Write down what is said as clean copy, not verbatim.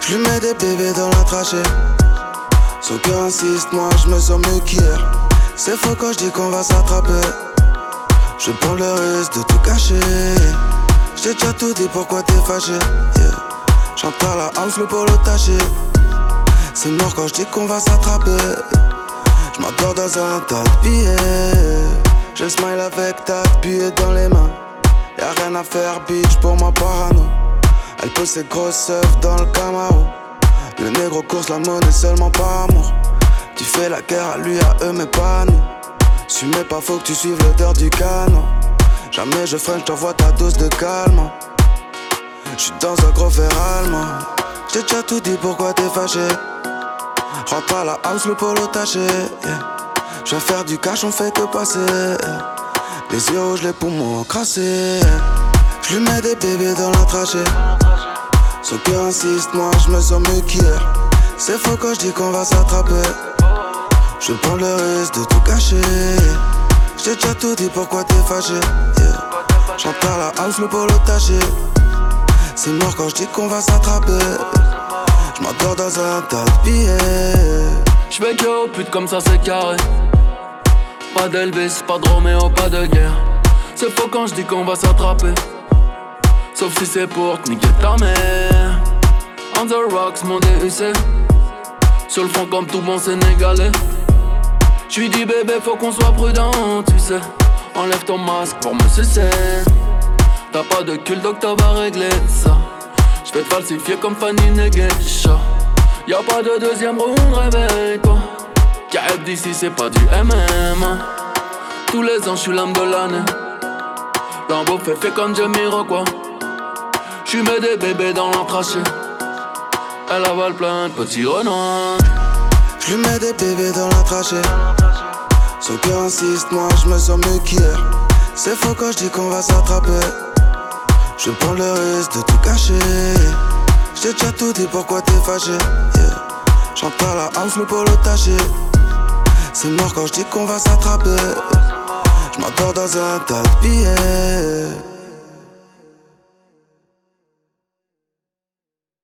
J'lui mets des bébés dans la trachée. Son cœur insiste, moi je me sens mieux qu'hier. C'est faux quand je dis qu'on va s'attraper. Je prends le risque de tout cacher. J't'ai déjà tout dit, pourquoi t'es fâché, yeah. Chante à la house, le polo taché. C'est mort quand je dis qu'on va s'attraper. J'm'endors dans un tas de billets. Je smile avec ta billets dans les mains. Y'a rien à faire, bitch, pour moi parano. Elle pose ses grosses œufs dans le Camaro. Le négro course la monnaie seulement par amour. Tu fais la guerre à lui, à eux, mais pas à nous. Si mais pas faut que tu suives l'odeur du canon. Jamais je freine, j't'envoie ta dose de calme. J'suis dans un gros verre allemand. J't'ai déjà tout dit, pourquoi t'es fâché. Rentre à la house, le polo taché, yeah. J'viens faire du cash, on fait que passer, yeah. Les yeux rouges, les poumons crassés, yeah. J'lui mets des bébés dans la trachée. Son cœur insiste, moi j'me sens mieux qu'hier. C'est faux quand je dis qu'on va s'attraper. Je prends le risque de tout cacher. J't'ai déjà tout dit, pourquoi t'es fâché, yeah. Chante à la house, le polo taché. C'est mort quand je dis qu'on va s'attraper. J'm'endors dans un tas de billets. J'fais que aux putes comme ça c'est carré. Pas d'Elvis, pas de Roméo, pas de guerre. C'est faux quand je dis qu'on va s'attraper. Sauf si c'est pour te niquer ta mère. On the rocks, mon DUC. Sur le front comme tout bon sénégalais. J'lui dis bébé faut qu'on soit prudent, tu sais. Enlève ton masque pour me sucer. T'as pas de cul donc t'as va régler ça. J'vais te falsifier comme Fanny Negesha. Y'a pas de deuxième round, réveille-toi. KF d'ici c'est pas du MMA. Tous les ans j'suis l'homme de l'année. Lambeau fait comme Jamiroquai. J'suis mets des bébés dans l'entrachée. Elle avale plein de petits renards. J'lui mets des bébés dans la trachée. Son cœur insiste, moi j'me sens mieux qu'hier. C'est faux quand je dis qu'on va s'attraper. Je prends le risque de tout cacher. J't'ai déjà tout dit, pourquoi t'es fâché, yeah. Chante à la house, le polo taché. C'est mort quand je dis qu'on va s'attraper. J'm'endors dans un tas de billets.